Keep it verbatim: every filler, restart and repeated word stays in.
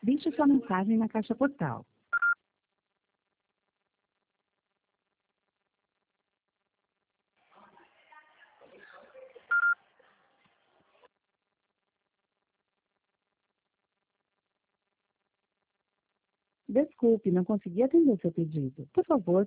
Deixe sua mensagem na caixa postal. Desculpe, não consegui atender seu pedido. Por favor,